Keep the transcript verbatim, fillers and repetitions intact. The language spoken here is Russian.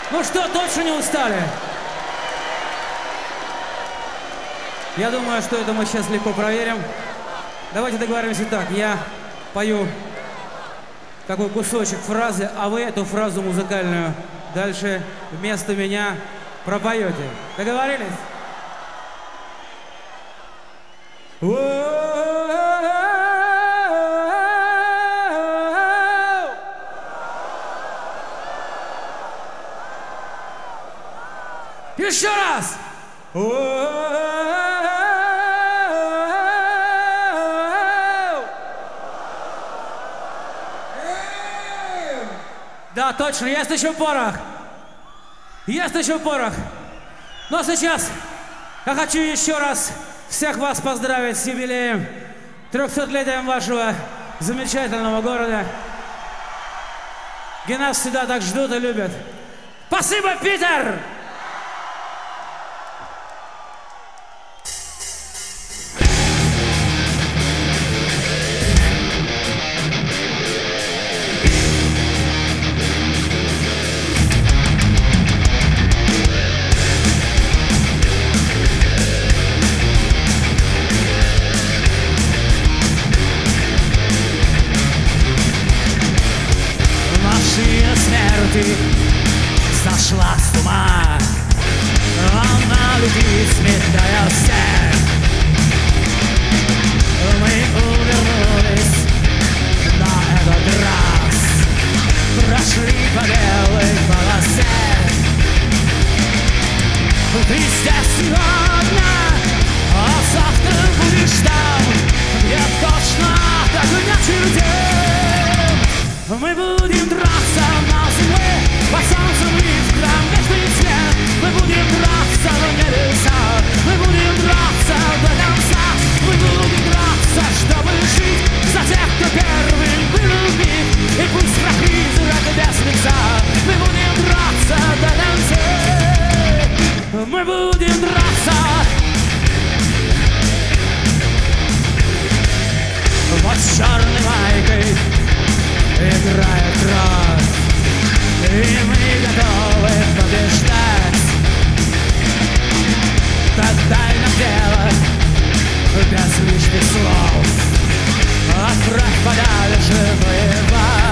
Ну что, точно не устали? Я думаю, что это мы сейчас легко проверим. Давайте договоримся так. Я пою такой кусочек фразы, а вы эту фразу музыкальную дальше вместо меня пропоете. Договорились? Еще раз! Да, точно, есть еще порох. Есть еще порох. Но сейчас я хочу еще раз всех вас поздравить с юбилеем, трехсотлетием вашего замечательного города, где нас всегда так ждут и любят. Спасибо, Питер! Сошла с ума, она летит, сметая всех. Мы увернулись на этот раз, прошли по белой полосе. Ты здесь сегодня, а завтра будешь там, где точно так не чудес. Мы будем драться на земле, по солнцу и в кромешный свет. Мы будем драться на небеса, мы будем драться до конца. Мы будем драться, чтобы жить за тех, кто первым был убит. И пусть страх призрак без лица, мы будем драться до конца. Мы будем драться. Под черной майкой играет кровь, и мы готовы побеждать. Так дай нам дело без лишних слов, отправь подальше воевать.